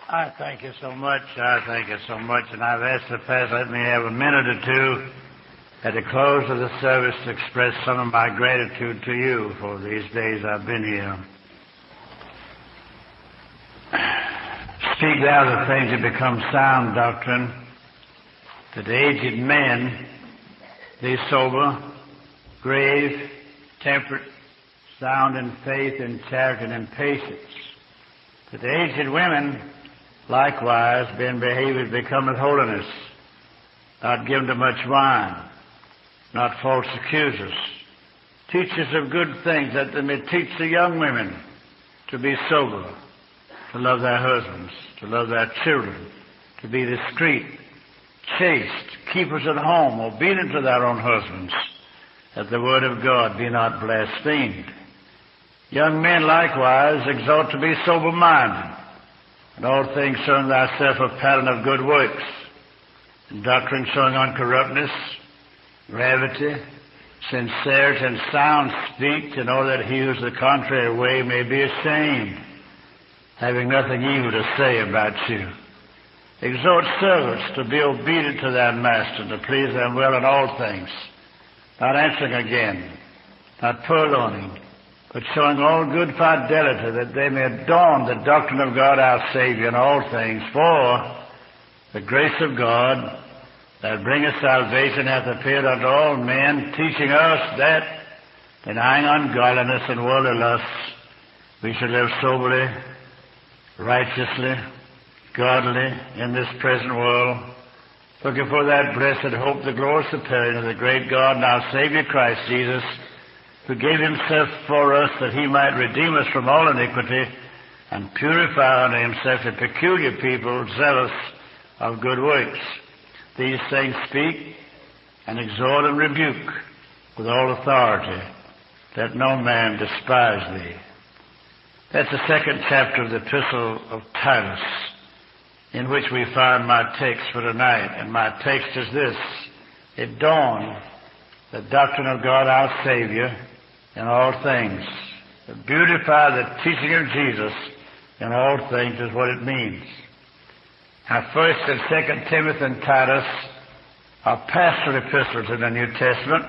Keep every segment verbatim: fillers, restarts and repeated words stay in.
I thank you so much. I thank you so much. And I've asked the pastor, let me have a minute or two at the close of the service to express some of my gratitude to you for these days I've been here. Speak thou the things that become sound doctrine, that the aged men be sober, grave, temperate, sound in faith and charity and in patience. That the aged women likewise, being behaved, becometh holiness, not given to much wine, not false accusers, teachers of good things, that they may teach the young women to be sober, to love their husbands, to love their children, to be discreet, chaste, keepers at home, obedient to their own husbands, that the word of God be not blasphemed. Young men likewise exhort to be sober-minded, and all things showing thyself a pattern of good works, and doctrine showing uncorruptness, gravity, sincerity, and sound speech, in order that he who's the contrary way may be ashamed, having nothing evil to say about you. Exhort servants to be obedient to their master, to please them well in all things, not answering again, not purloining, but showing all good fidelity, that they may adorn the doctrine of God our Savior in all things. For the grace of God that bringeth salvation hath appeared unto all men, teaching us that, denying ungodliness and worldly lusts, we should live soberly, righteously, godly in this present world, looking for that blessed hope, the glorious appearing of the great God and our Savior Christ Jesus, who gave himself for us that he might redeem us from all iniquity and purify unto himself a peculiar people zealous of good works. These things speak and exhort and rebuke with all authority. Let no man despise thee. That's the second chapter of the Epistle of Titus, in which we find my text for tonight. And my text is this: adorn the doctrine of God our Savior in all things. To beautify the teaching of Jesus in all things is what it means. Now, First and Second Timothy and Titus are pastoral epistles in the New Testament,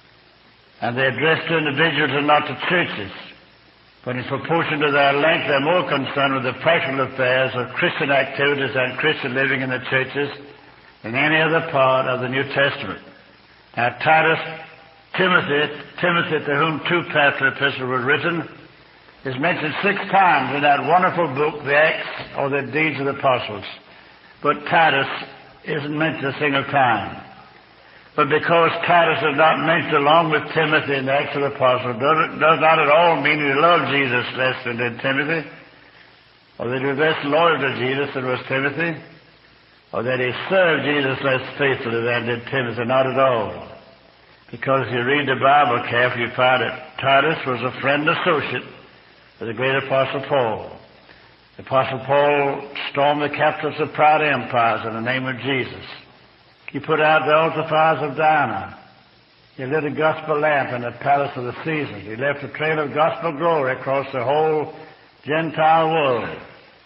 and they're addressed to individuals and not to churches. But in proportion to their length, they're more concerned with the practical affairs of Christian activities and Christian living in the churches than any other part of the New Testament. Now, Titus, Timothy, Timothy, to whom two pastoral epistles were written, is mentioned six times in that wonderful book, the Acts or the Deeds of the Apostles. But Titus isn't mentioned a single time. But because Titus is not mentioned along with Timothy in the Acts of the Apostles, does, does not at all mean he loved Jesus less than did Timothy, or that he was less loyal to Jesus than was Timothy, or that he served Jesus less faithfully than did Timothy. Not at all. Because if you read the Bible carefully, you find that Titus was a friend and associate of the great Apostle Paul. The Apostle Paul stormed the capitals of proud empires in the name of Jesus. He put out the altar fires of Diana. He lit a gospel lamp in the palace of the Caesars. He left a trail of gospel glory across the whole Gentile world.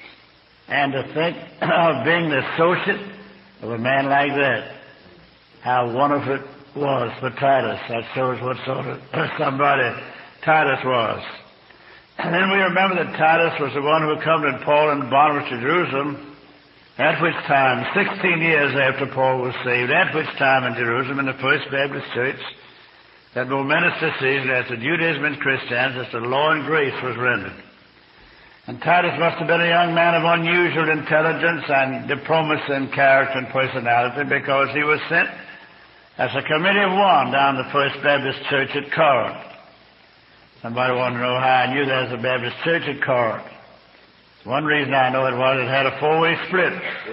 And to think of being the associate of a man like that, how wonderful it was for Titus. That shows what sort of somebody Titus was. And then we remember that Titus was the one who accompanied Paul and Barnabas to Jerusalem, at which time, sixteen years after Paul was saved, at which time in Jerusalem, in the First Baptist Church, that momentous decision as to Judaism and Christianity, as to law and grace, was rendered. And Titus must have been a young man of unusual intelligence and diplomacy and character and personality, because he was sent as a committee of one down the First Baptist Church at Corinth. Somebody wanted to know how I knew there was a Baptist church at Corinth. One reason I know it was it had a four-way split.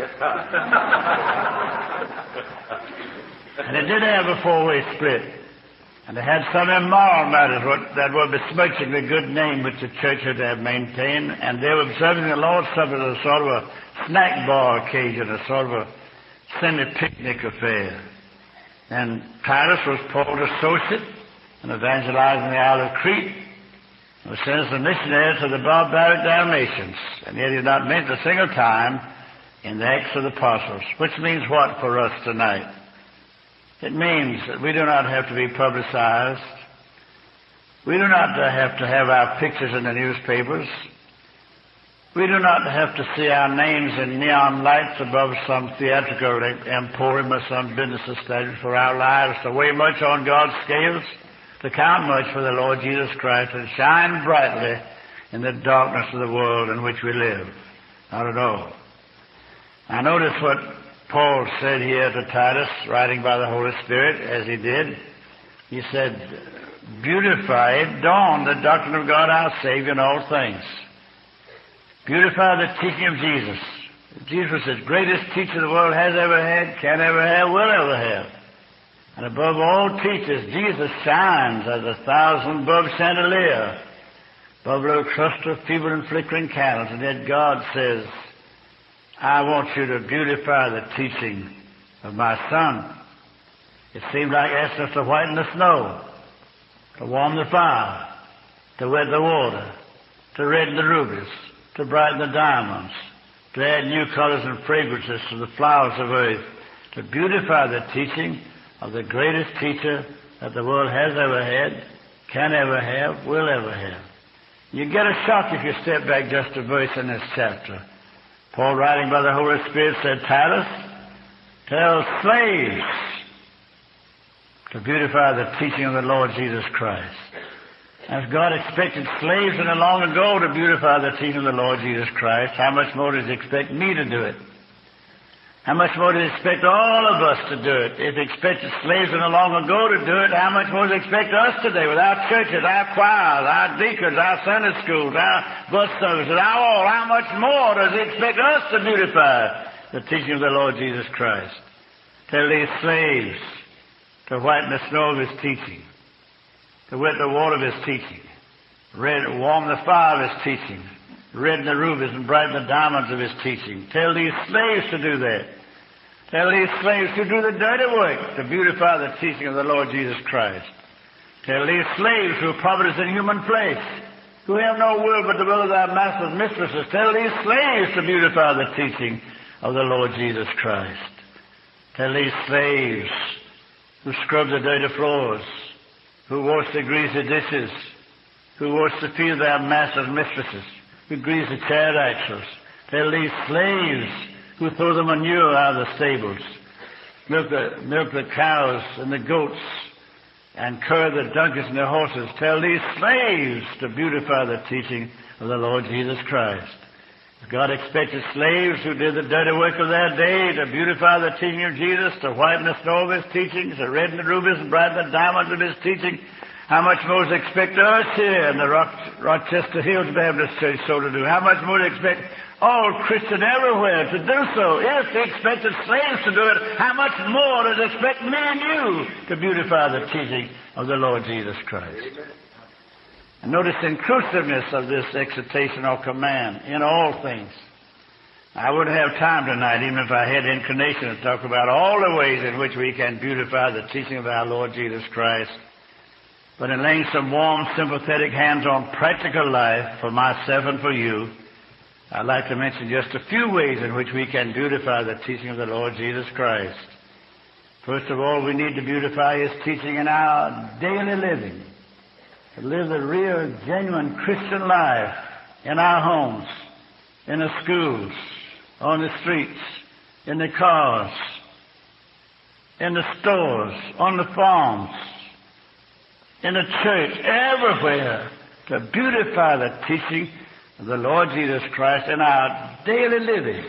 And it did have a four-way split. And it had some immoral matters that were besmirching the good name which the church had to have maintained. And they were observing the Lord's Supper as a sort of a snack bar occasion, a sort of a semi-picnic affair. And Titus was Paul's associate in evangelizing the Isle of Crete. who sends the missionary to the barbaric Dalmatians, and yet he's not mentioned a single time in the Acts of the Apostles, which means what for us tonight? It means that we do not have to be publicized. We do not have to have our pictures in the newspapers. We do not have to see our names in neon lights above some theatrical emporium or some business establishment for our lives to weigh much on God's scales, to count much for the Lord Jesus Christ, and shine brightly in the darkness of the world in which we live. Not at all. Now notice what Paul said here to Titus, writing by the Holy Spirit, as he did. He said, beautify, adorn the doctrine of God our Savior in all things. Beautify the teaching of Jesus. Jesus is the greatest teacher the world has ever had, can ever have, will ever have. And above all teachers, Jesus shines as a thousand above chandelier, above a little cluster of feeble and flickering candles. And yet God says, I want you to beautify the teaching of my Son. It seemed like asking us to whiten the snow, to warm the fire, to wet the water, to redden the rubies, to brighten the diamonds, to add new colors and fragrances to the flowers of earth, to beautify the teaching of the greatest teacher that the world has ever had, can ever have, will ever have. You get a shock if you step back just a verse in this chapter. Paul, writing by the Holy Spirit, said, Titus, tell slaves to beautify the teaching of the Lord Jesus Christ. As God expected slaves in the long ago to beautify the teaching of the Lord Jesus Christ, how much more does He expect me to do it? How much more does He expect all of us to do it? If He expected slaves in the long ago to do it, how much more does He expect us today with our churches, our choirs, our deacons, our Sunday schools, our bus services, our all? How much more does He expect us to beautify the teaching of the Lord Jesus Christ? Tell these slaves to whiten the snow of His teaching, to wet the water of His teaching, red, warm the fire of His teaching, redden the rubies and brighten the diamonds of His teaching. Tell these slaves to do that. Tell these slaves to do the dirty work to beautify the teaching of the Lord Jesus Christ. Tell these slaves who are providence in human flesh, who have no will but the will of their masters and mistresses. Tell these slaves to beautify the teaching of the Lord Jesus Christ. Tell these slaves who scrub the dirty floors, who wash the greasy dishes, who wash the feet of their masters and mistresses, who grease the chariot axles. Tell these slaves who throw the manure out of the stables, milk the, milk the cows and the goats, and curd the donkeys and the horses. Tell these slaves to beautify the teaching of the Lord Jesus Christ. God expected slaves who did the dirty work of their day to beautify the teaching of Jesus, to whiten the snow of His teachings, to redden the rubies and brighten the diamonds of His teaching. How much more does He expect us here in the Roch- Rochester Hills Baptist Church so to do? How much more does He expect all Christians everywhere to do so? If He expected slaves to do it, how much more does He expect me and you to beautify the teaching of the Lord Jesus Christ? And notice the inclusiveness of this exhortation or command in all things. I wouldn't have time tonight, even if I had inclination, to talk about all the ways in which we can beautify the teaching of our Lord Jesus Christ. But in laying some warm, sympathetic hands on practical life for myself and for you, I'd like to mention just a few ways in which we can beautify the teaching of the Lord Jesus Christ. First of all, we need to beautify His teaching in our daily living. To live the real, genuine Christian life in our homes, in the schools, on the streets, in the cars, in the stores, on the farms, in the church, everywhere, to beautify the teaching of the Lord Jesus Christ in our daily living.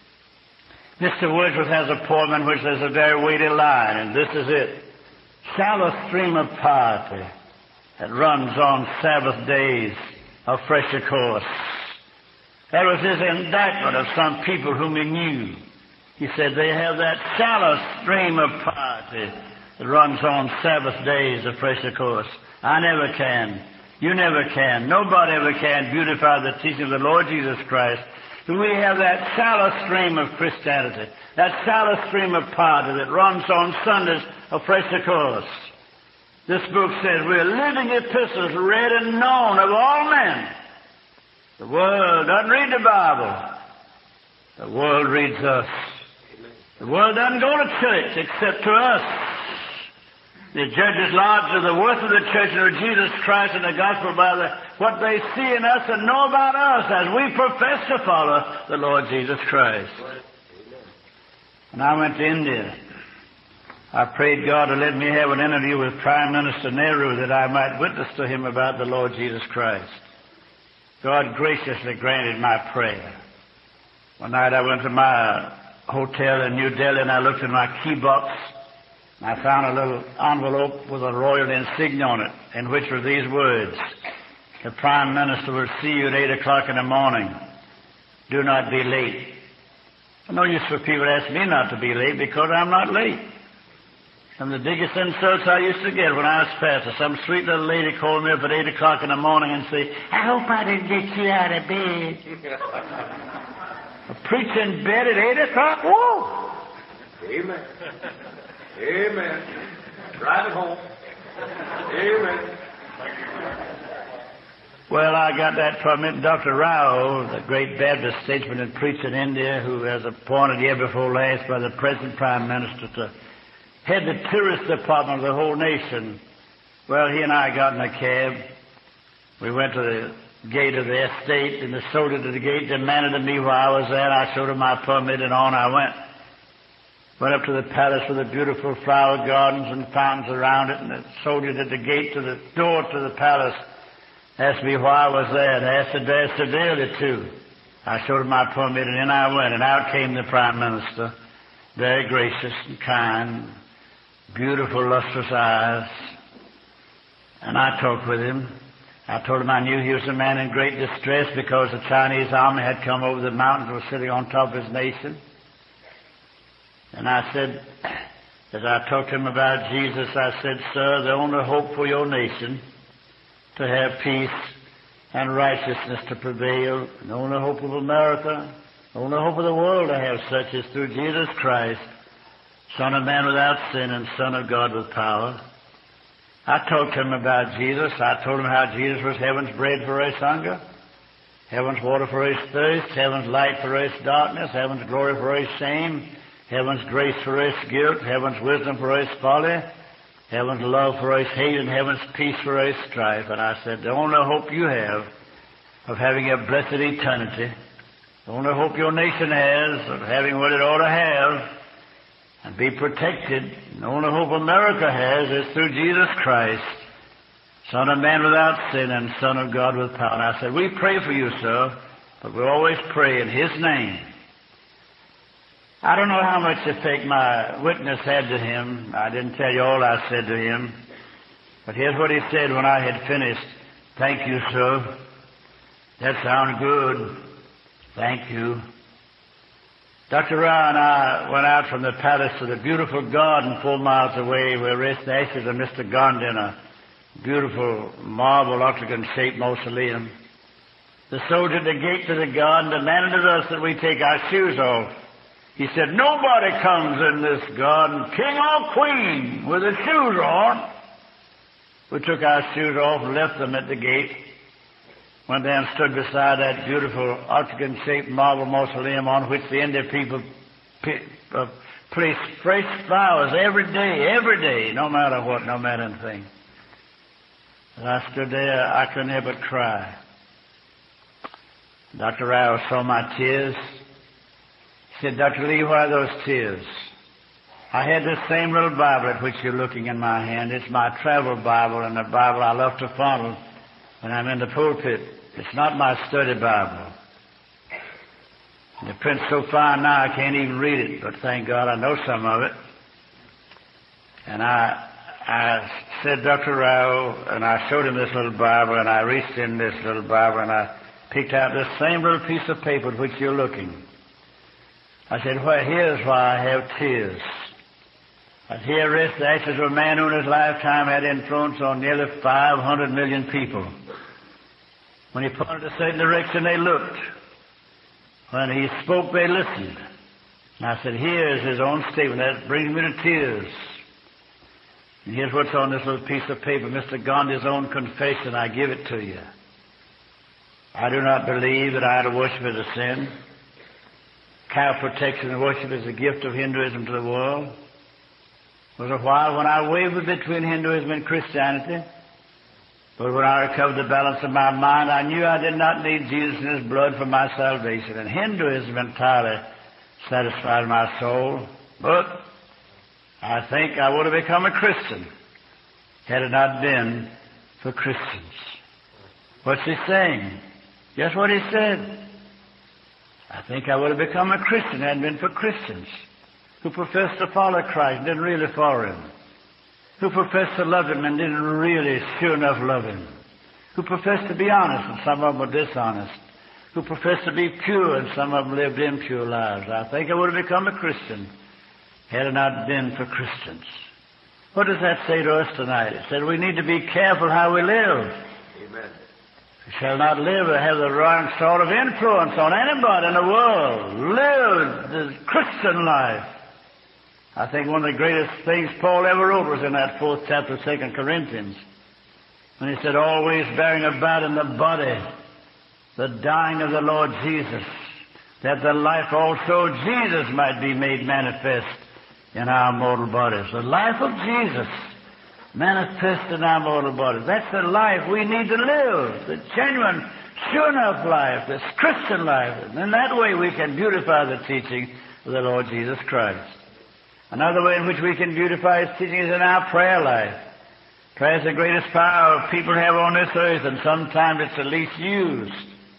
Mister Wordsworth has a poem in which there's a very weighty line, and this is it. Shall a stream of piety that runs on Sabbath days of fresher course? That was his indictment of some people whom he knew. He said they have that shallow stream of piety that runs on Sabbath days of fresher course. I never can. You never can. Nobody ever can beautify the teaching of the Lord Jesus Christ. We have that shallow stream of Christianity, that shallow stream of piety that runs on Sundays of fresher course. This book says we're living epistles read and known of all men. The world doesn't read the Bible. The world reads us. The world doesn't go to church except to us. The judges lodge of the worth of the church and of Jesus Christ and the gospel by the, what they see in us and know about us as we profess to follow the Lord Jesus Christ. And I went to India. I prayed God to let me have an interview with Prime Minister Nehru that I might witness to him about the Lord Jesus Christ. God graciously granted my prayer. One night I went to my hotel in New Delhi and I looked in my key box and I found a little envelope with a royal insignia on it in which were these words: the Prime Minister will see you at eight o'clock in the morning. Do not be late. No use for people to ask me not to be late because I'm not late. Some of the biggest insults I used to get when I was pastor, some sweet little lady called me up at eight o'clock in the morning and say, I hope I didn't get you out of bed. A preacher in bed at eight o'clock? Whoa! Amen. Amen. Drive it home. Amen. Well, I got that from it. Doctor Rao, the great Baptist statesman and preacher in India, who was appointed year before last by the present Prime Minister to head the tourist department of the whole nation. Well, he and I got in a cab. We went to the gate of the estate, and the soldier at the gate demanded of me why I was there. I showed him my permit, and on I went. Went up to the palace with the beautiful flower gardens and fountains around it, and the soldiers at the gate to the door to the palace asked me why I was there. They asked it very severely, too. I showed him my permit, and in I went, and out came the Prime Minister, very gracious and kind, beautiful, lustrous eyes. And I talked with him. I told him I knew he was a man in great distress because the Chinese army had come over the mountains and was sitting on top of his nation. And I said, as I talked to him about Jesus, I said, sir, the only hope for your nation to have peace and righteousness to prevail, and the only hope of America, the only hope of the world to have such is through Jesus Christ, Son of Man without sin and Son of God with power. I talked to him about Jesus. I told him how Jesus was heaven's bread for his hunger, heaven's water for his thirst, heaven's light for his darkness, heaven's glory for his shame, heaven's grace for his guilt, heaven's wisdom for his folly, heaven's love for his hate, and heaven's peace for his strife. And I said, the only hope you have of having a blessed eternity, the only hope your nation has of having what it ought to have and be protected, and the only hope America has is through Jesus Christ, Son of Man without sin and Son of God with power. And I said, we pray for you, sir, but we always pray in His name. I don't know how much effect my witness had to him. I didn't tell you all I said to him. But here's what he said when I had finished. Thank you, sir. That sounds good. Thank you. Doctor Rao and I went out from the palace to the beautiful garden four miles away where rest the ashes of Mister Gandhi in a beautiful marble octagon-shaped mausoleum. The soldier at the gate to the garden demanded of us that we take our shoes off. He said, nobody comes in this garden, king or queen, with his shoes on. We took our shoes off and left them at the gate. Went there and stood beside that beautiful octagon-shaped marble mausoleum on which the Indian people uh, place fresh flowers every day, every day, no matter what, no matter anything. As I stood there, I couldn't help but cry. Doctor Rao saw my tears. He said, Doctor Lee, why those tears? I had this same little Bible at which you're looking in my hand. It's my travel Bible and the Bible I love to fondle when I'm in the pulpit. It's not my study Bible. The print's so fine now I can't even read it, but thank God I know some of it. And I I said, Doctor Rao, and I showed him this little Bible, and I reached in this little Bible, and I picked out this same little piece of paper at which you're looking. I said, well, here's why I have tears. And here rests the ashes of a man who in his lifetime had influence on nearly five hundred million people. When he pointed a certain direction, they looked. When he spoke, they listened. And I said, here's his own statement. That brings me to tears. And here's what's on this little piece of paper. Mister Gandhi's own confession. I give it to you. I do not believe that idol worship is a sin. Cow protection and worship is a gift of Hinduism to the world. There was a while when I wavered between Hinduism and Christianity. But when I recovered the balance of my mind, I knew I did not need Jesus and His blood for my salvation. And Hinduism entirely satisfied my soul. But I think I would have become a Christian had it not been for Christians. What's he saying? Guess what he said? I think I would have become a Christian had it been for Christians who professed to follow Christ and didn't really follow Him, who professed to love Him and didn't really sure enough love Him, who professed to be honest and some of them were dishonest, who professed to be pure and some of them lived impure lives. I think I would have become a Christian had it not been for Christians. What does that say to us tonight? It said we need to be careful how we live. Amen. We shall not live or have the wrong sort of influence on anybody in the world. Live the Christian life. I think one of the greatest things Paul ever wrote was in that fourth chapter of Second Corinthians, when he said, always bearing about in the body the dying of the Lord Jesus, that the life also of Jesus might be made manifest in our mortal bodies. The life of Jesus manifest in our mortal bodies. That's the life we need to live, the genuine, sure enough life, this Christian life. And in that way we can beautify the teaching of the Lord Jesus Christ. Another way in which we can beautify His teaching is in our prayer life. Prayer is the greatest power people have on this earth, and sometimes it's the least used.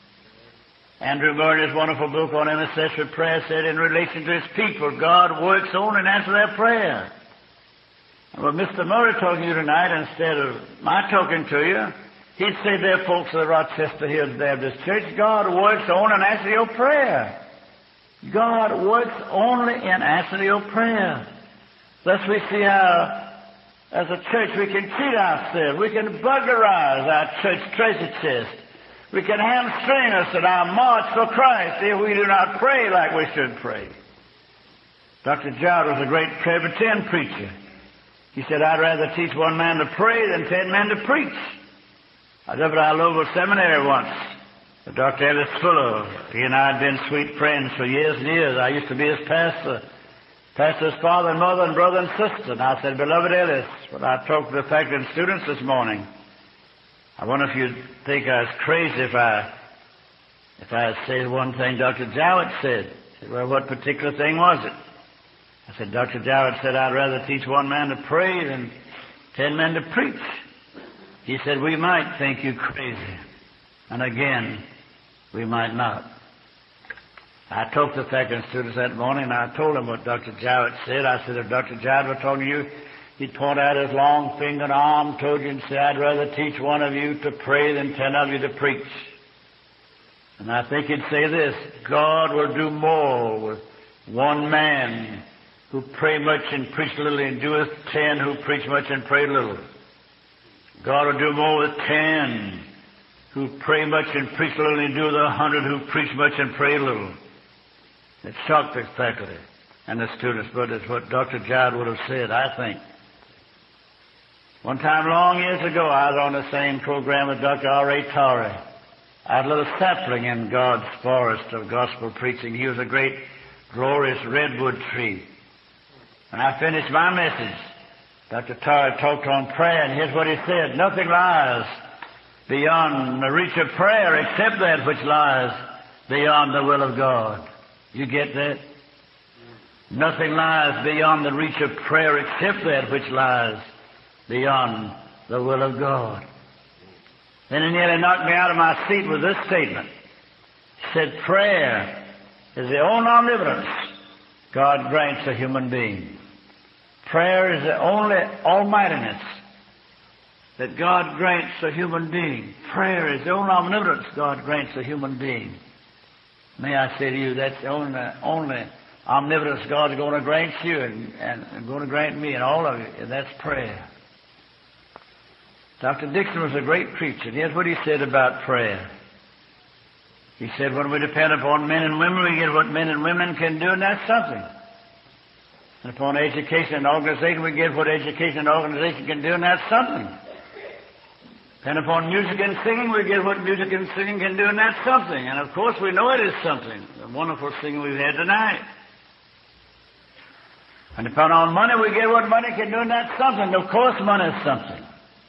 Andrew Murray, in his wonderful book on intercessory prayer, said in relation to His people, God works on and answers their prayer. And with Mister Murray talking to you tonight, instead of my talking to you, he'd say there, folks of the Rochester Hills Baptist Church, God works on and answers your prayer. God works only in answering your prayer. Thus we see how, as a church, we can cheat ourselves. We can burglarize our church treasure chest. We can hamstring us in our march for Christ if we do not pray like we should pray. Doctor Jowett was a great Presbyterian preacher. He said, I'd rather teach one man to pray than ten men to preach. I was up at our local seminary once. Doctor Ellis Fuller, he and I had been sweet friends for years and years. I used to be his pastor, pastor's father and mother and brother and sister. And I said, beloved Ellis, when I talked to the faculty and students this morning, I wonder if you'd think I was crazy if I if I said one thing Doctor Jowett said. He said, well, what particular thing was it? I said, Doctor Jowett said, I'd rather teach one man to pray than ten men to preach. He said, we might think you crazy. And again, we might not. I talked to the faculty and students that morning, and I told them what Doctor Jowett said. I said, if Doctor Jowett were talking to you, he'd point out his long fingered arm toward you and say, I'd rather teach one of you to pray than ten of you to preach. And I think he'd say this, God will do more with one man who pray much and preach little, and doeth ten who preach much and pray little. God will do more with ten who pray much and preach little, and do the hundred who preach much and pray little. It shocked the faculty and the students, but it's what Doctor Jowett would have said, I think. One time long years ago, I was on the same program with Doctor R A Torrey. I had a little sapling in God's forest of gospel preaching. He was a great, glorious redwood tree. When I finished my message, Doctor Torrey talked on prayer, and here's what he said, nothing lies beyond the reach of prayer except that which lies beyond the will of God. You get that? Nothing lies beyond the reach of prayer except that which lies beyond the will of God. Then he nearly knocked me out of my seat with this statement. He said, prayer is the only omnipotence God grants a human being. Prayer is the only almightiness that God grants a human being. Prayer is the only omnipotence God grants a human being. May I say to you, that's the only, only omnipotence God's going to grant you and, and, and going to grant me and all of you, and that's prayer. Doctor Dixon was a great preacher. Here's what he said about prayer. He said, when we depend upon men and women, we get what men and women can do, and that's something. And upon education and organization, we get what education and organization can do, and that's something. And upon music and singing, we get what music and singing can do, and that's something. And of course, we know it is something. The wonderful singing we've had tonight. And upon our money, we get what money can do, and that's something. Of course, money is something.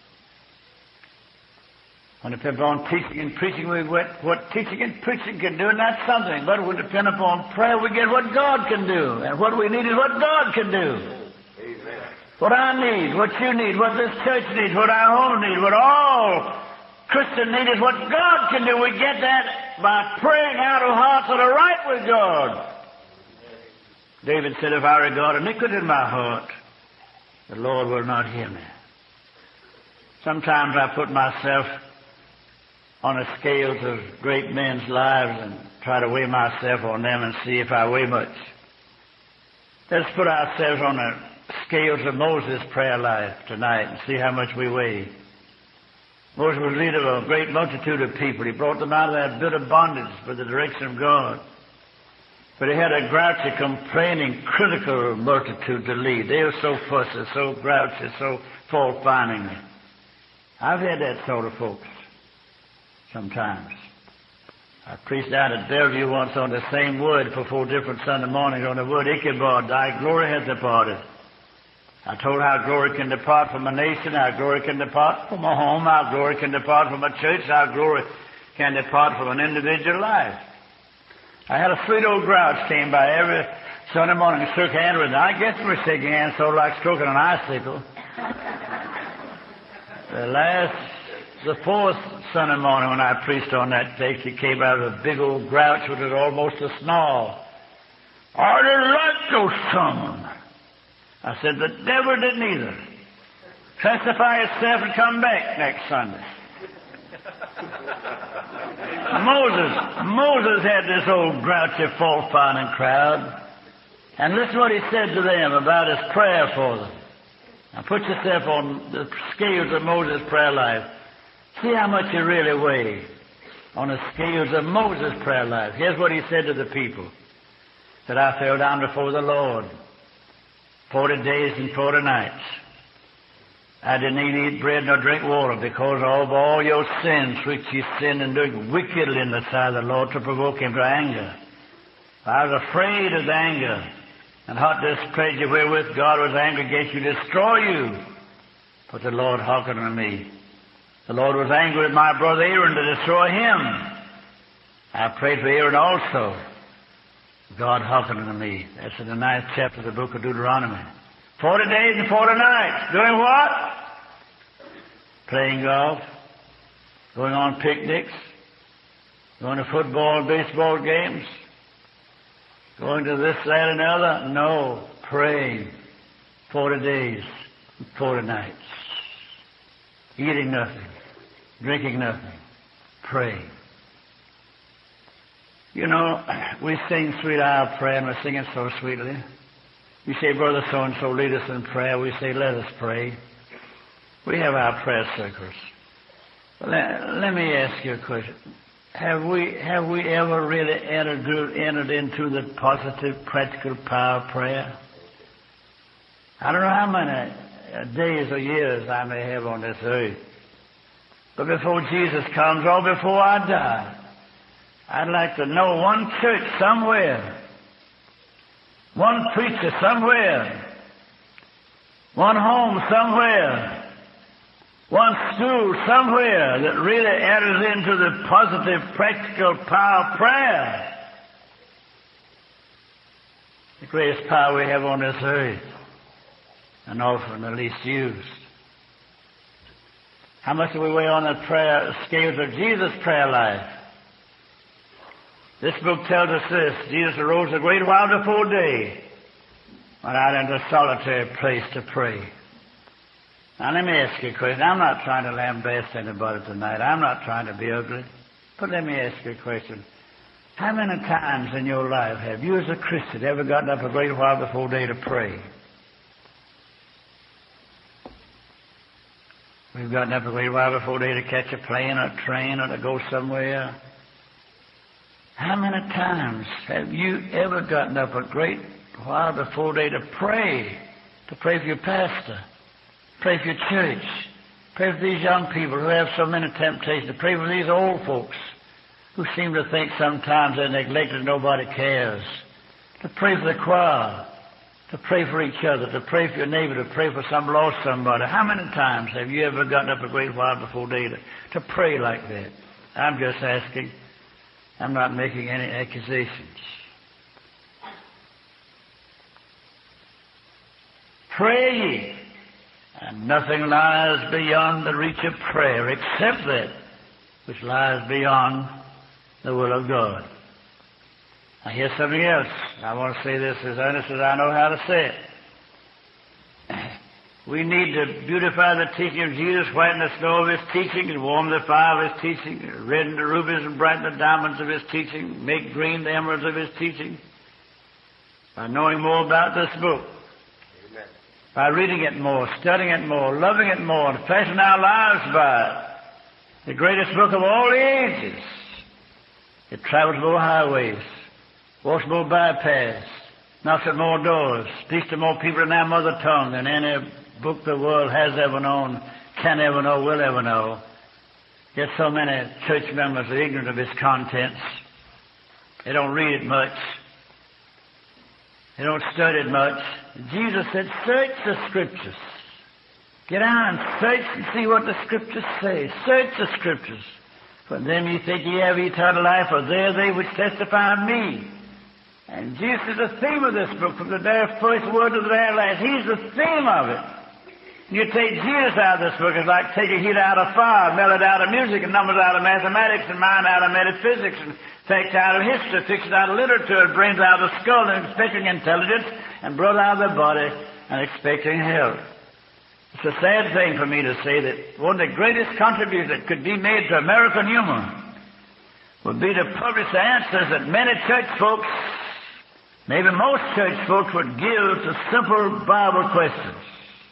When it depends on teaching and preaching, we get what teaching and preaching can do, and that's something. But when it depends upon prayer, we get what God can do. And what we need is what God can do. Amen. What I need, what you need, what this church needs, what our home needs, what all Christians need is what God can do. We get that by praying out of hearts that are right with God. David said, if I regard iniquity in my heart, the Lord will not hear me. Sometimes I put myself on a scale of great men's lives and try to weigh myself on them and see if I weigh much. Let's put ourselves on the scales of Moses' prayer life tonight and see how much we weigh. Moses was leader of a great multitude of people. He brought them out of that bitter bondage by the direction of God. But he had a grouchy, complaining, critical multitude to lead. They were so fussy, so grouchy, so fault-finding. I've had that sort of folks sometimes. I preached out at Bellevue once on the same word for four different Sunday mornings on the word Ichabod. Thy glory has departed. I told how glory can depart from a nation, how glory can depart from a home, how glory can depart from a church, how glory can depart from an individual life. I had a sweet old grouch came by every Sunday morning and shook hands with me. I guess we're shaking hands so like stroking an icicle. The last, the fourth Sunday morning when I preached on that text, he came out with a big old grouch which was almost a snarl. I didn't like those sermons. I said, the devil didn't either. Testify yourself and come back next Sunday. Moses, Moses had this old grouchy, fault-finding crowd. And listen to what he said to them about his prayer for them. Now put yourself on the scales of Moses' prayer life. See how much you really weigh on the scales of Moses' prayer life. Here's what he said to the people. He said, I fell down before the Lord forty days and forty nights. I didn't even eat bread nor drink water because of all your sins which you sinned in doing wickedly in the sight of the Lord to provoke him to anger. I was afraid of the anger and hot displeasure wherewith God was angry against you to destroy you. But the Lord hearkened unto me. The Lord was angry with my brother Aaron to destroy him. I prayed for Aaron also. God hearkened unto me. That's in the ninth chapter of the book of Deuteronomy. Forty days and forty nights. Doing what? Playing golf. Going on picnics. Going to football and baseball games. Going to this, that, and the other. No. Praying. Forty days and forty nights. Eating nothing. Drinking nothing. Praying. You know, we sing Sweet Hour of Prayer, and we sing it so sweetly. You say, Brother so-and-so, lead us in prayer. We say, let us pray. We have our prayer circles. But let, let me ask you a question. Have we have we ever really entered, entered into the positive, practical power of prayer? I don't know how many days or years I may have on this earth. But before Jesus comes or before I die, I'd like to know one church somewhere, one preacher somewhere, one home somewhere, one school somewhere that really enters into the positive, practical power of prayer. The greatest power we have on this earth, and often the least used. How much do we weigh on the prayer scales of Jesus' prayer life? This book tells us this. Jesus arose a great while before day, went out into a solitary place to pray. Now let me ask you a question. I'm not trying to lambaste anybody tonight. I'm not trying to be ugly. But let me ask you a question. How many times in your life have you as a Christian ever gotten up a great while before day to pray? We've gotten up a great while before day to catch a plane or a train or to go somewhere. How many times have you ever gotten up a great while before day to pray, to pray for your pastor, pray for your church, pray for these young people who have so many temptations, to pray for these old folks who seem to think sometimes they're neglected and nobody cares, to pray for the choir, to pray for each other, to pray for your neighbor, to pray for some lost somebody. How many times have you ever gotten up a great while before day to, to pray like that? I'm just asking. I'm not making any accusations. Pray ye, and nothing lies beyond the reach of prayer except that which lies beyond the will of God. Now here's something else. I want to say this as earnest as I know how to say it. We need to beautify the teaching of Jesus, whiten the snow of His teaching, and warm the fire of His teaching, redden the rubies and brighten the diamonds of His teaching, make green the emeralds of His teaching, by knowing more about this book, Amen. By reading it more, studying it more, loving it more, and fashioning our lives by it. The greatest book of all the ages. It travels more highways, walks more bypaths, knocks at more doors, speaks to more people in their mother tongue than any book the world has ever known, can ever know, will ever know. Yet so many church members are ignorant of its contents. They don't read it much. They don't study it much. Jesus said, search the Scriptures. Get out and search and see what the Scriptures say. Search the Scriptures. For them you think ye have eternal life, for they are they which testify of me. And Jesus is the theme of this book, from the very first word to the very last. He's the theme of it. You take Jesus out of this book, it's like taking heat out of fire, melody out of music, and numbers out of mathematics, and mind out of metaphysics, and facts out of history, fiction out of literature, and brains out of the skull, and expecting intelligence, and blood out of the body, and expecting health. It's a sad thing for me to say that one of the greatest contributions that could be made to American humor would be to publish the answers that many church folks, maybe most church folks, would give to simple Bible questions.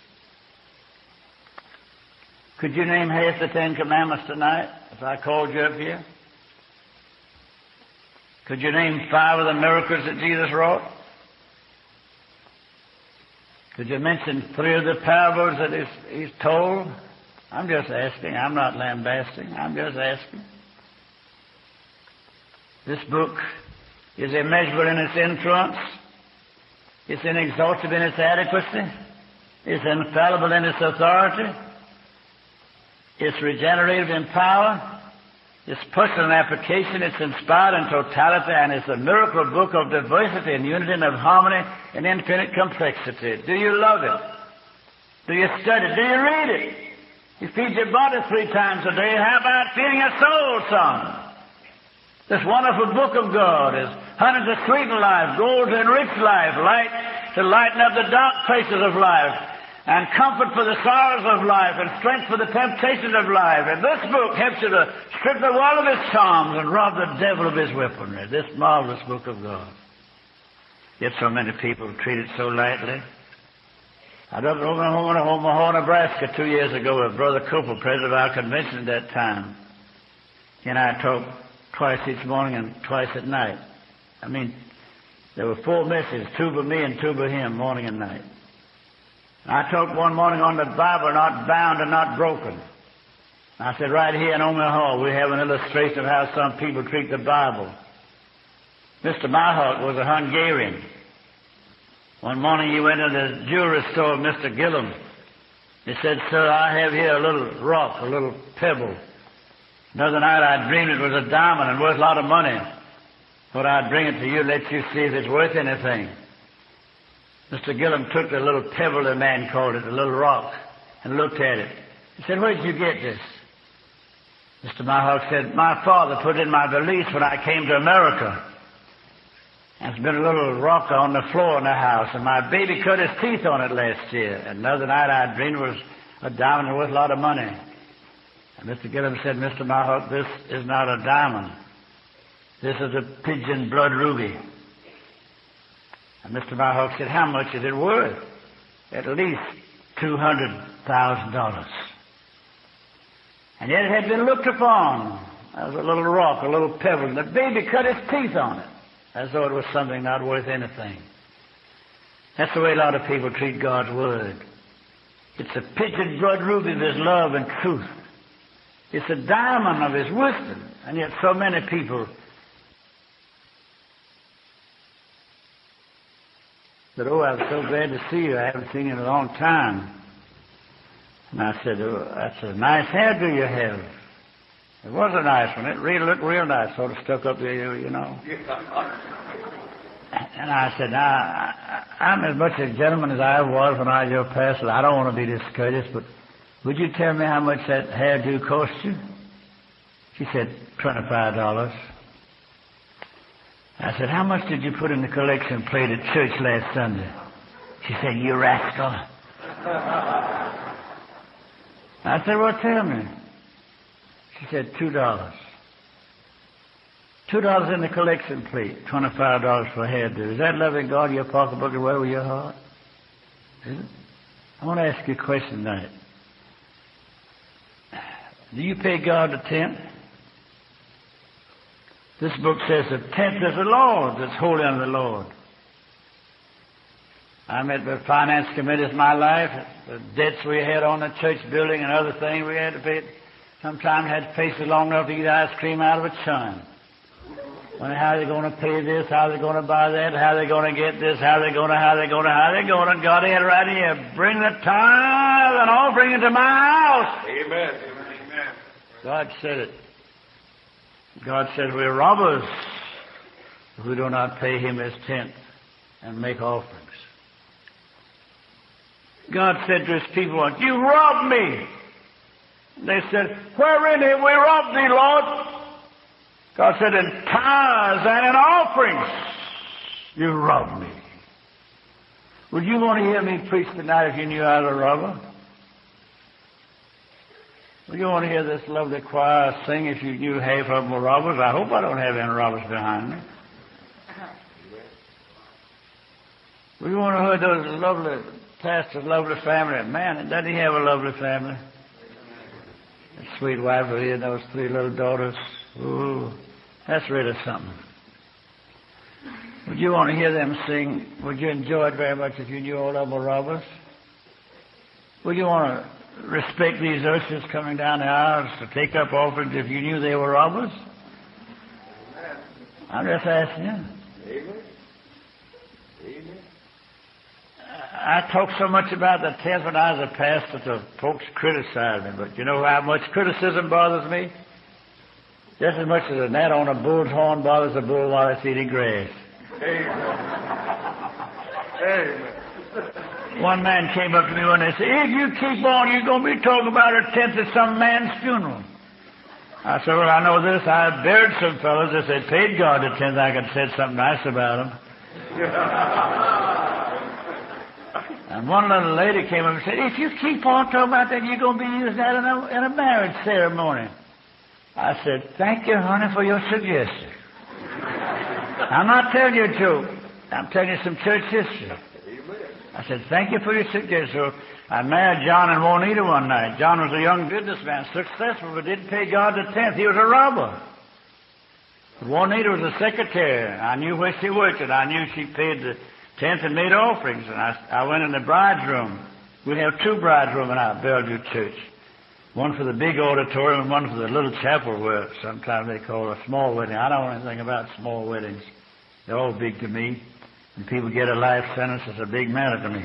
Could you name half the Ten Commandments tonight, if I called you up here? Could you name five of the miracles that Jesus wrought? Could you mention three of the parables that he's, he's told? I'm just asking. I'm not lambasting. I'm just asking. This book is immeasurable in its influence. It's inexhaustible in its adequacy. It's infallible in its authority. It's regenerative in power. It's personal in application. It's inspired in totality. And it's a miracle book of diversity and unity and of harmony and infinite complexity. Do you love it? Do you study it? Do you read it? You feed your body three times a day. How about feeding your soul some? This wonderful book of God is honey to sweeten life, gold to enrich life, light to lighten up the dark places of life, and comfort for the sorrows of life, and strength for the temptations of life. And this book helps you to strip the world of its charms and rob the devil of his weaponry. This marvelous book of God. Yet so many people treat it so lightly. I was over in Omaha, Nebraska two years ago with Brother Cooper, president of our convention at that time. He and I talked twice each morning and twice at night. I mean, there were four messages, two by me and two by him, morning and night. I talked one morning on the Bible, not bound and not broken. I said, right here in Omaha, we have an illustration of how some people treat the Bible. Mister Mahawk was a Hungarian. One morning he went to the jewelry store of Mister Gillum. He said, sir, I have here a little rock, a little pebble. Another night I dreamed it was a diamond and worth a lot of money. Thought I'd bring it to you, let you see if it's worth anything. Mister Gillum took the little pebble, the man called it, the little rock, and looked at it. He said, where did you get this? Mister Mahawk said, my father put it in my valise when I came to America. And it's been a little rock on the floor in the house, and my baby cut his teeth on it last year. And another night I dreamed it was a diamond worth a lot of money. And Mister Gillum said, Mister Mahawk, this is not a diamond. This is a pigeon blood ruby. And Mister Mahawk said, how much is it worth? At least two hundred thousand dollars. And yet it had been looked upon as a little rock, a little pebble, and the baby cut his teeth on it, as though it was something not worth anything. That's the way a lot of people treat God's Word. It's a pitted blood ruby of His love and truth. It's a diamond of His wisdom. And yet so many people said, "Oh, I'm so glad to see you. I haven't seen you in a long time." And I said, "Oh, that's a nice hairdo you have." It was a nice one. It really looked real nice, sort of stuck up there, you know. And I said, now, I, I'm as much a gentleman as I was when I was your pastor. I don't want to be discourteous, but would you tell me how much that hairdo cost you? She said, twenty-five dollars. I said, how much did you put in the collection plate at church last Sunday? She said, you rascal. I said, well, tell me. She said, two dollars. Two dollars in the collection plate, twenty-five dollars for a hairdo. Is that loving God your pocketbook and away with your heart? Is it? I want to ask you a question tonight. Do you pay God a tenth? This book says the tenth is the Lord, that's holy unto the Lord. I met the finance committees in my life, the debts we had on the church building and other things we had to pay. Sometimes had faces long enough to eat ice cream out of a churn. Wonder how they're going to pay this, how they're going to buy that, how they're going to get this, how they're going to, how they're going to, how they're going to. God had right here, bring the tithe and offering into my house. Amen. Amen. God said it. God said we're robbers if we do not pay Him His tenth and make offerings. God said to His people once, you robbed me. They said, wherein have we robbed thee, Lord? God said, in tithes and in offerings, you robbed me. Would you want to hear me preach tonight if you knew I was a robber? Would you want to hear this lovely choir sing if you knew half of them were robbers? I hope I don't have any robbers behind me. Would you want to hear those lovely pastor's lovely family? Man, doesn't he have a lovely family? That sweet wife over here, those three little daughters. Ooh, that's really something. Would you want to hear them sing? Would you enjoy it very much if you knew all of them were robbers? Would you want to respect these ushers coming down the aisles to take up offerings if you knew they were robbers? I'm just asking you. Amen. Amen. I talk so much about the tenth when I was a pastor that folks criticize me, but you know how much criticism bothers me? Just as much as a gnat on a bull's horn bothers a bull while it's eating grass. Amen. Amen. One man came up to me one day and said, if you keep on, you're going to be talking about a tenth at some man's funeral. I said, well, I know this. I buried some fellows that said, paid God a tenth. I could have said something nice about them. And one little lady came up and said, if you keep on talking about that, you're going to be using that in a, in a marriage ceremony. I said, thank you, honey, for your suggestion. I'm not telling you a joke. I'm telling you some church history. I said, thank you for your suggestion. So I married John and Juanita one night. John was a young businessman, successful, but didn't pay God the tenth. He was a robber. Juanita was a secretary. I knew where she worked, and I knew she paid the tenth and made offerings. And I, I went in the bride's room. We have two bride's rooms in our Bellevue church. One for the big auditorium and one for the little chapel where sometimes they call a small wedding. I don't know anything about small weddings. They're all big to me. When people get a life sentence, it's a big matter to me.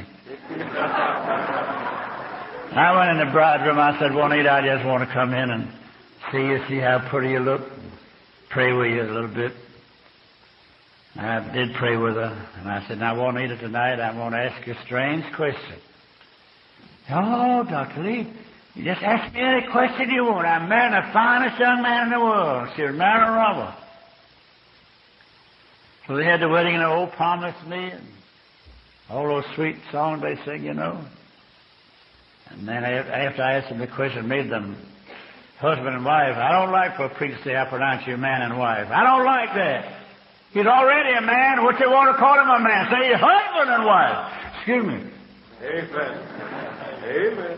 I went in the bride's room. I said, Juanita, I just want to come in and see you, see how pretty you look, pray with you a little bit. I did pray with her. And I said, now, Juanita, tonight I want to ask you a strange question. Oh, Doctor Lee, you just ask me any question you want. I'm marrying the finest young man in the world. She was marrying a robber. So they had the wedding and oh, promise me, and all those sweet songs they sing, you know. And then after I asked them the question, made them husband and wife. I don't like for a preacher to say, I pronounce you man and wife. I don't like that. He's already a man. What you want to call him a man? Say husband and wife. Excuse me. Amen. Amen.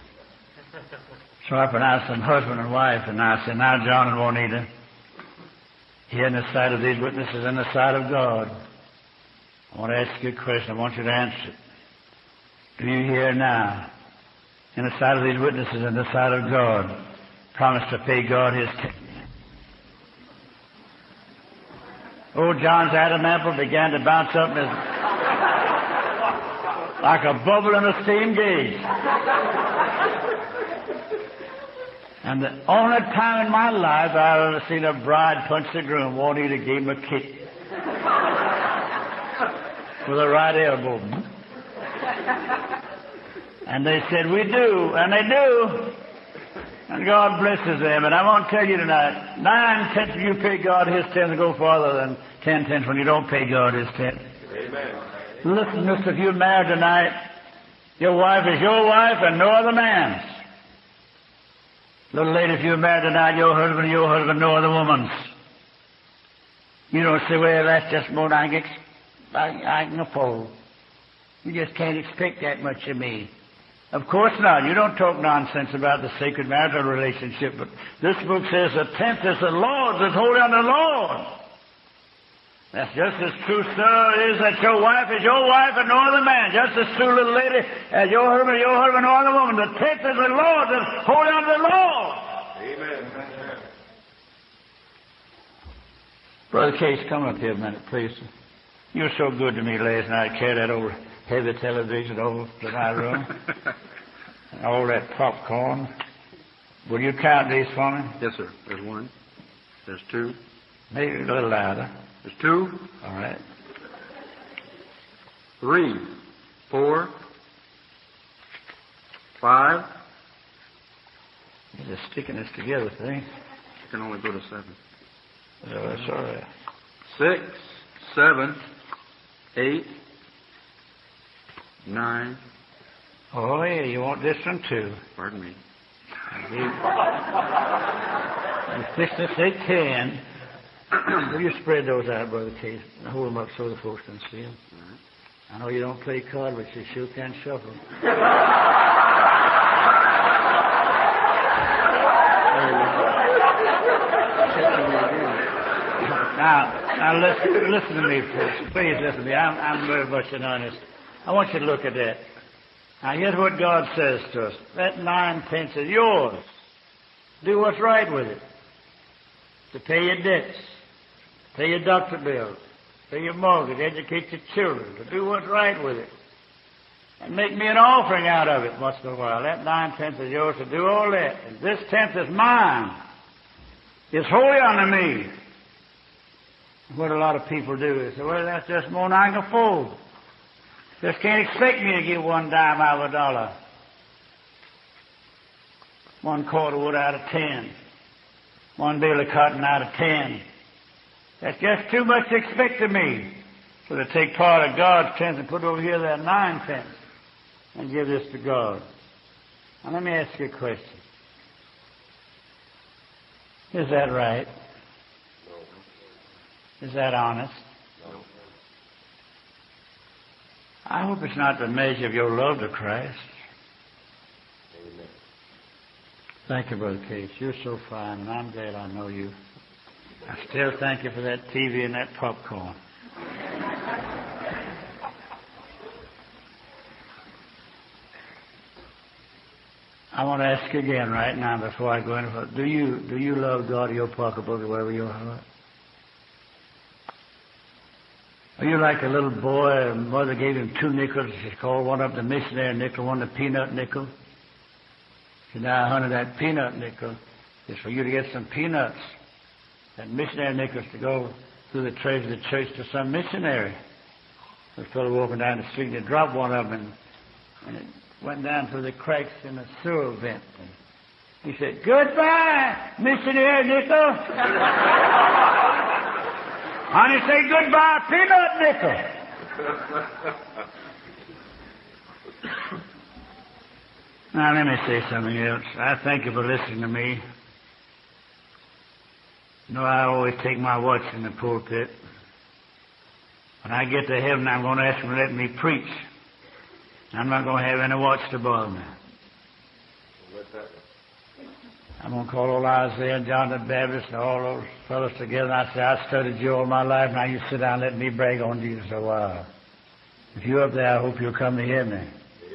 So I pronounced them husband and wife, and I said, now, John and Juanita, here in the sight of these witnesses and the sight of God, I want to ask you a question. I want you to answer it. Do you here now, in the sight of these witnesses and the sight of God, promise to pay God His tenth? Old John's Adam apple began to bounce up in his, like a bubble in a steam gauge. And the only time in my life I've ever seen a bride punch the groom, Juanita gave him a kick with a right elbow. And they said, we do, and they do. And God blesses them. And I want to tell you tonight, nine tenths of you pay God His tenth and go farther than ten tenths when you don't pay God His tenth. Amen. Listen, mister, if you're married tonight, your wife is your wife and no other man's. Little lady, if you're married tonight, your husband, your husband, no other woman's. You don't say, well, that's just more than I can, I, I can afford. You just can't expect that much of me. Of course not. You don't talk nonsense about the sacred marital relationship, but this book says the tenth is the Lord's, it's holy unto the Lord. That's just as true, sir, is that your wife is your wife and no other man. Just as true, little lady, as your husband, your husband, no other woman. The tenth is the Lord's, it's holy unto the Lord. Amen. Brother Case, come up here a minute, please. You were so good to me last night. Carry that old heavy television over to my room. And all that popcorn. Will you count these for me? Yes, sir. There's one. There's two. Maybe a little louder. There's two. All right. Three. Four. Five. You're just sticking this together, see? You can only go to seven. Oh, that's all right. Six. Seven. Eight. Nine. Oh, yeah, you want this one too. Pardon me. You fix this eight ten. Will you spread those out, Brother Case? Hold them up so the folks can see them. Right. I know you don't play card, but you sure can shuffle. now, now listen, listen to me, folks. Please listen to me. I'm, I'm very much in earnest. I want you to look at that. Now, here's what God says to us. That nine pence is yours. Do what's right with it. To pay your debts, pay your doctor bills, pay your mortgage, educate your children, to do what's right with it. And make me an offering out of it once in a while. That nine tenths is yours to do all that. And this tenth is mine. It's holy unto me. What a lot of people do is say, well, that's just more than I can afford. Just can't expect me to give one dime out of a dollar. One quarter wood out of ten. One bale of cotton out of ten. That's just too much to expect of me. So to take part of God's tenth and put over here that nine pence and give this to God. Now let me ask you a question. Is that right? No. Is that honest? No. I hope it's not the measure of your love to Christ. Amen. Thank you, Brother Case. You're so fine, and I'm glad I know you. I still thank you for that T V and that popcorn. I want to ask you again right now before I go any further. Do you, do you love God or your pocketbook or wherever your heart? Are you like a little boy, a mother gave him two nickels, she called one up the missionary nickel, one the peanut nickel? She said, now, honey, that peanut nickel is for you to get some peanuts. That missionary nickel's to go through the treasure of the church to some missionary. The fellow walking down the street, and he dropped one of them, and, and it went down through the cracks in the sewer vent. And he said, goodbye, missionary nickel. Honey, say goodbye, peanut nickel. Now, let me say something else. I thank you for listening to me. You know, I always take my watch in the pulpit. When I get to heaven, I'm going to ask him to let me preach. I'm not going to have any watch to bother me. I'm going to call old Isaiah and John the Baptist and all those fellows together, and I say, I studied you all my life, now you sit down and let me brag on Jesus a while. If you're up there, I hope you'll come to hear me.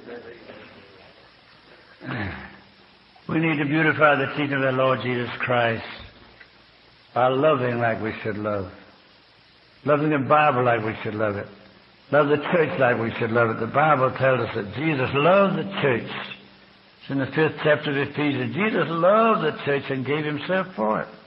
We need to beautify the teaching of the Lord Jesus Christ by loving like we should love. Loving the Bible like we should love it. Love the church like we should love it. The Bible tells us that Jesus loved the church. It's in the fifth chapter of Ephesians. Jesus loved the church and gave himself for it.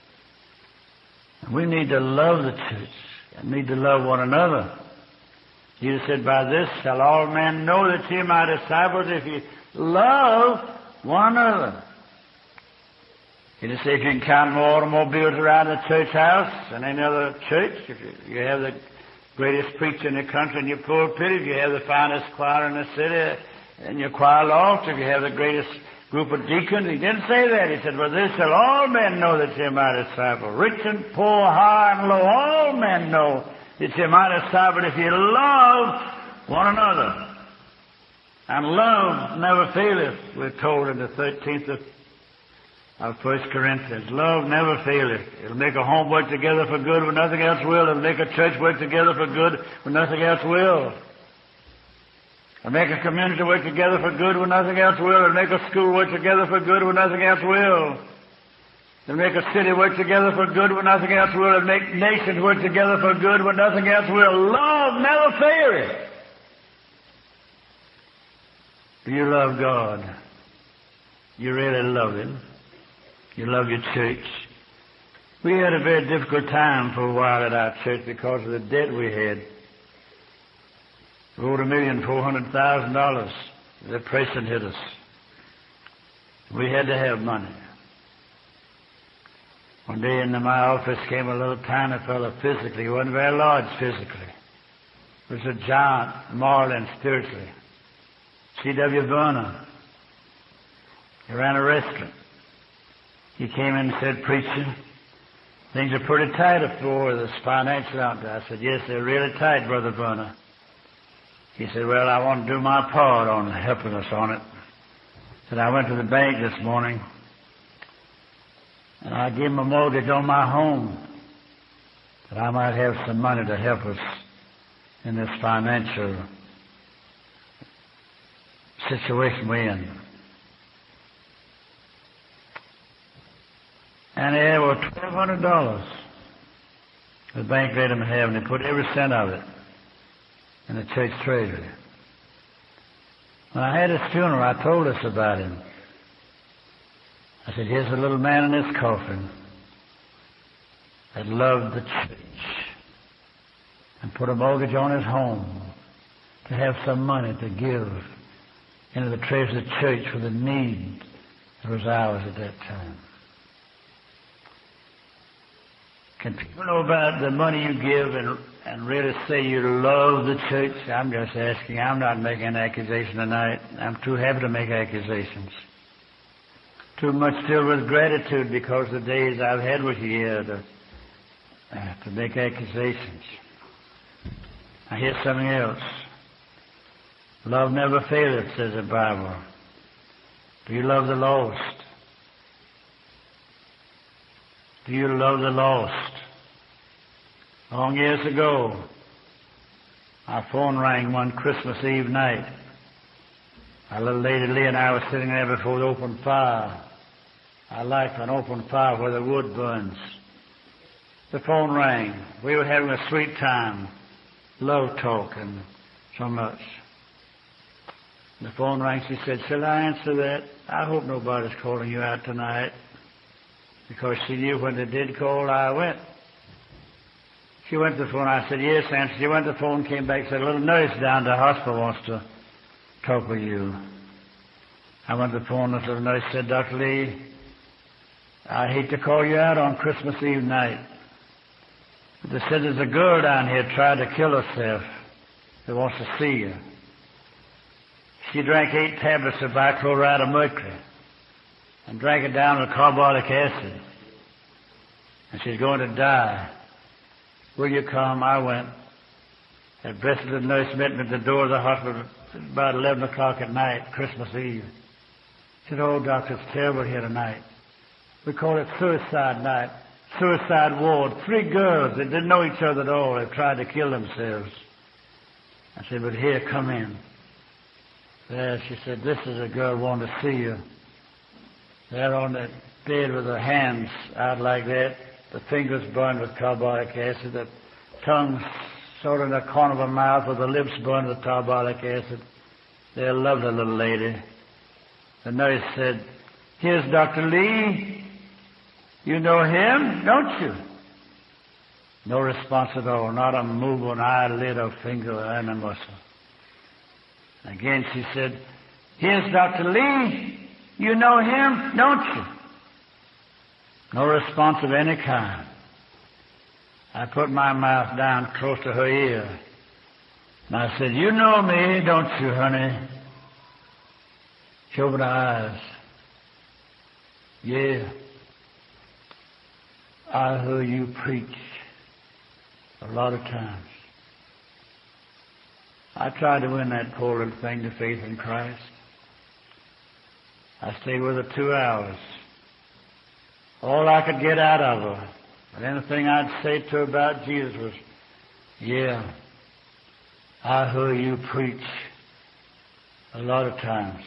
We need to love the church and need to love one another. Jesus said, by this shall all men know that ye are my disciples if you love one another. He didn't say if you can count more automobiles around the church house than any other church, if you, you have the greatest preacher in the country in your pulpit, if you have the finest choir in the city in your choir loft, if you have the greatest group of deacons. He didn't say that. He said, well, this shall all men know that you're my disciple. Rich and poor, high and low, all men know that you're my disciple if you love one another. And love never faileth, we're told in the thirteenth of, of First Corinthians. Love never faileth. It'll make a home work together for good when nothing else will. It'll make a church work together for good when nothing else will. It'll make a community work together for good when nothing else will. It'll make a school work together for good when nothing else will. It'll make a city work together for good when nothing else will. It'll make nations work together for good when nothing else will. Love never faileth. Do you love God? You really love Him? You love your church? We had a very difficult time for a while at our church because of the debt we had. We owed a million four hundred thousand dollars. The depression hit us. We had to have money. One day into my office came a little tiny fellow physically. He wasn't very large physically. He was a giant morally and spiritually. C W Verner. He ran a restaurant. He came in and said, preacher, things are pretty tight up for this financial out there. I said, yes, they're really tight, Brother Verner. He said, well, I want to do my part on helping us on it. He said, I went to the bank this morning and I gave him a mortgage on my home that I might have some money to help us in this financial situation we're in. And he had well, twelve hundred dollars. The bank let him have, and he put every cent of it in the church treasury. When I had his funeral, I told us about him. I said, here's a little man in this coffin that loved the church and put a mortgage on his home to have some money to give into the treasure of the church for the need that was ours at that time. Can people know about the money you give and, and really say you love the church? I'm just asking. I'm not making an accusation tonight. I'm too happy to make accusations. Too much filled with gratitude because of the days I've had with you here to, uh, to make accusations. I hear something else. Love never faileth, says the Bible. Do you love the lost? Do you love the lost? Long years ago, our phone rang one Christmas Eve night. Our little lady Lee and I were sitting there before the open fire. I like an open fire where the wood burns. The phone rang. We were having a sweet time, love talk and so much. The phone rang. She said, shall I answer that? I hope nobody's calling you out tonight. Because she knew when they did call, I went. She went to the phone. I said, yes, answer. She went to the phone, came back, said, a little nurse down at the hospital wants to talk with you. I went to the phone, and the little nurse said, Doctor Lee, I hate to call you out on Christmas Eve night. But they said there's a girl down here tried to kill herself that wants to see you. She drank eight tablets of bichloride of mercury and drank it down with carbolic acid. And she's going to die. Will you come? I went. That blessed little nurse met me at the door of the hospital about eleven o'clock at night, Christmas Eve. She said, oh, doctor, it's terrible here tonight. We call it suicide night, suicide ward. Three girls that didn't know each other at all have tried to kill themselves. I said, but here, come in. There, she said, this is a girl wanting to see you. There on that bed with her hands out like that, the fingers burned with carbolic acid, the tongue sort of in the corner of her mouth with the lips burned with carbolic acid. They're a lovely little lady. The nurse said, here's Doctor Lee. You know him, don't you? No response at all, not a move, an eyelid or finger or any muscle. Again she said, here's Doctor Lee. You know him, don't you? No response of any kind. I put my mouth down close to her ear. And I said, you know me, don't you, honey? She opened her eyes. Yeah. I heard you preach a lot of times. I tried to win that poor little thing to faith in Christ. I stayed with her two hours. All I could get out of her, but anything I'd say to her about Jesus was, yeah, I heard you preach a lot of times.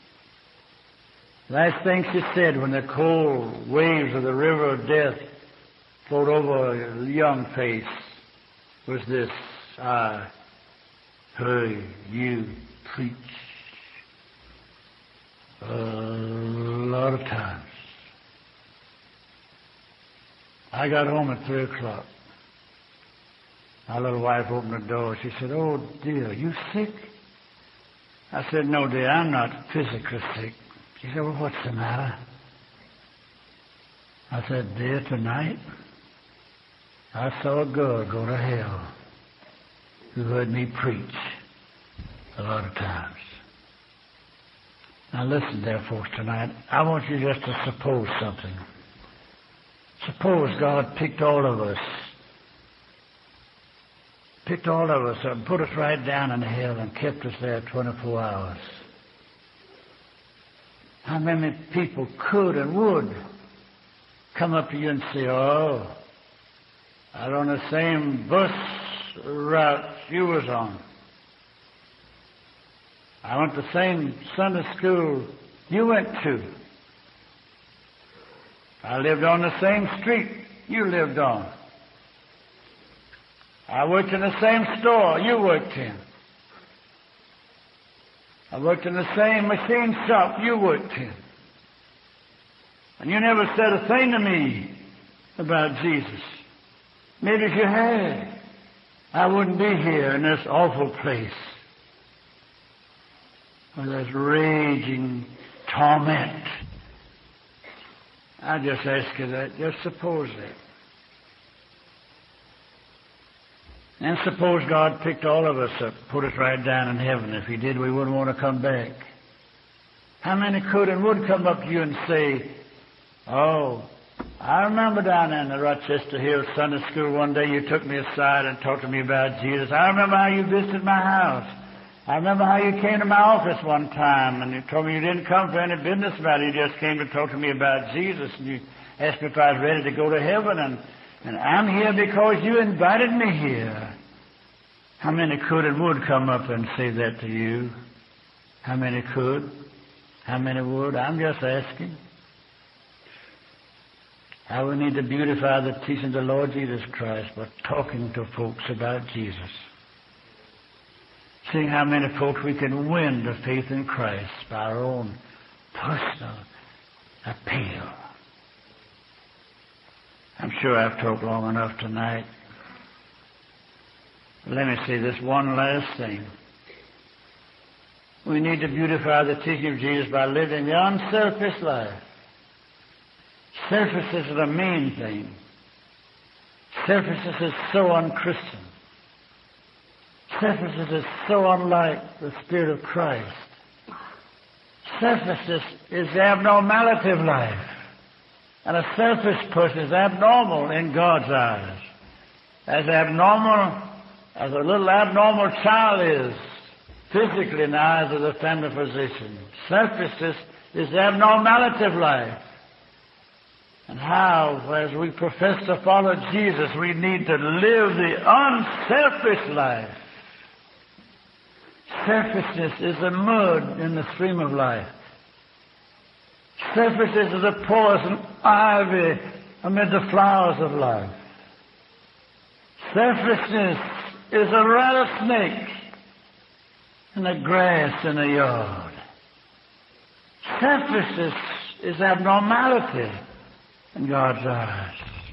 Last thing she said when the cold waves of the river of death flowed over her young face was this, I heard you preach a lot of times. I got home at three o'clock. My little wife opened the door. She said, oh, dear, you sick? I said, no, dear, I'm not physically sick. She said, well, what's the matter? I said, dear, tonight I saw a girl go to hell who heard me preach a lot of times. Now listen there, folks, tonight. I want you just to suppose something. Suppose God picked all of us, picked all of us up and put us right down in hell and kept us there twenty-four hours. How many people could and would come up to you and say, oh, I was on the same bus route you was on. I went to the same Sunday school you went to. I lived on the same street you lived on. I worked in the same store you worked in. I worked in the same machine shop you worked in. And you never said a thing to me about Jesus. Maybe if you had, I wouldn't be here in this awful place with this raging torment. I just ask you that. Just suppose that. And suppose God picked all of us up, put us right down in heaven. If He did, we wouldn't want to come back. How many could and would come up to you and say, oh, I remember down in the Rochester Hills Sunday School one day you took me aside and talked to me about Jesus. I remember how you visited my house. I remember how you came to my office one time and you told me you didn't come for any business about it. You just came to talk to me about Jesus. And you asked me if I was ready to go to heaven. And, and I'm here because you invited me here. How many could and would come up and say that to you? How many could? How many would? I'm just asking. How we need to beautify the teaching of the Lord Jesus Christ by talking to folks about Jesus. Seeing how many folks we can win to faith in Christ by our own personal appeal. I'm sure I've talked long enough tonight. Let me say this one last thing. We need to beautify the teaching of Jesus by living the unselfish life. Selfishness is a mean thing. Selfishness is so unchristian. Selfishness is so unlike the Spirit of Christ. Selfishness is the abnormality of life. And a selfish person is abnormal in God's eyes. As abnormal as a little abnormal child is physically in the eyes of the family physician. Selfishness is the abnormality of life. And how, as we profess to follow Jesus, we need to live the unselfish life. Selfishness is the mud in the stream of life. Selfishness is a poison ivy amid the flowers of life. Selfishness is a rattlesnake in the grass in the yard. Selfishness is abnormality in God's eyes.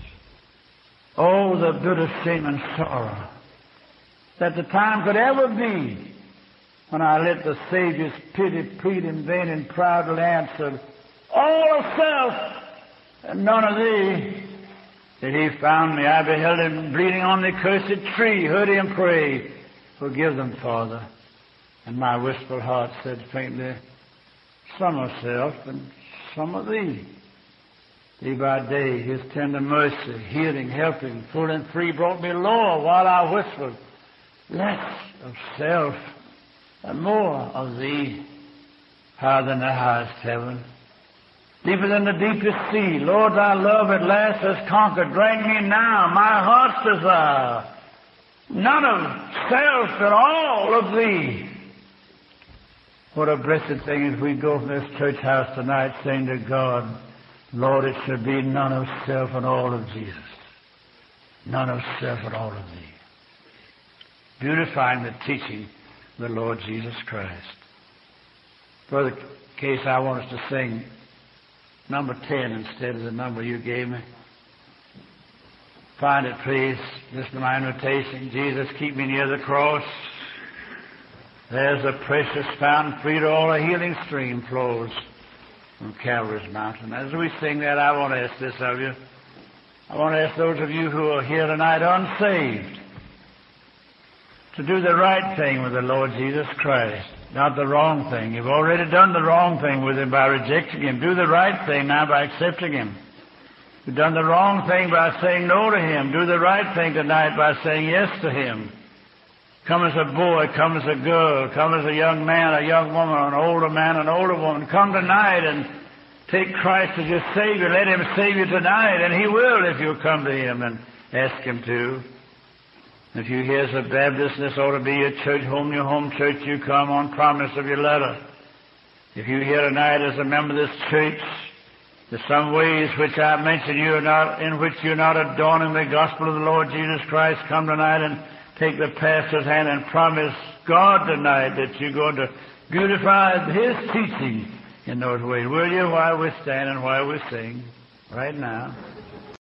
Oh, the bitter shame and sorrow that the time could ever be when I let the Savior's pity plead in vain and proudly answered, all of self and none of thee. That he found me, I beheld him bleeding on the accursed tree, heard him pray, forgive them, Father. And my wistful heart said faintly, some of self and some of thee. Day by day, his tender mercy, healing, helping, full and free, brought me lower while I whispered, less of self and more of thee. Higher than the highest heaven, deeper than the deepest sea, Lord, thy love at last has conquered. Drink me now, my heart's desire. None of self and all of thee. What a blessed thing as we go from this church house tonight saying to God, Lord, it should be none of self and all of Jesus. None of self and all of thee. Beautifying the teaching of the Lord Jesus Christ. Brother Case, I want us to sing number ten instead of the number you gave me. Find it, please. Listen to my invitation. Jesus, keep me near the cross. There's a precious fountain, free to all, a healing stream flows from Calvary's mountain. As we sing that, I want to ask this of you. I want to ask those of you who are here tonight unsaved to do the right thing with the Lord Jesus Christ, not the wrong thing. You've already done the wrong thing with Him by rejecting Him. Do the right thing now by accepting Him. You've done the wrong thing by saying no to Him. Do the right thing tonight by saying yes to Him. Come as a boy, come as a girl, come as a young man, a young woman, an older man, an older woman. Come tonight and take Christ as your Savior. Let Him save you tonight, and He will if you'll come to Him and ask Him to. If you hear as a Baptist, this ought to be your church home, your home church. You come on promise of your letter. If you here tonight as a member of this church, there's some ways which I mentioned you are not, in which you're not adorning the gospel of the Lord Jesus Christ, come tonight and take the pastor's hand and promise God tonight that you're going to beautify His teaching in those ways. Will you, while we stand and while we sing right now?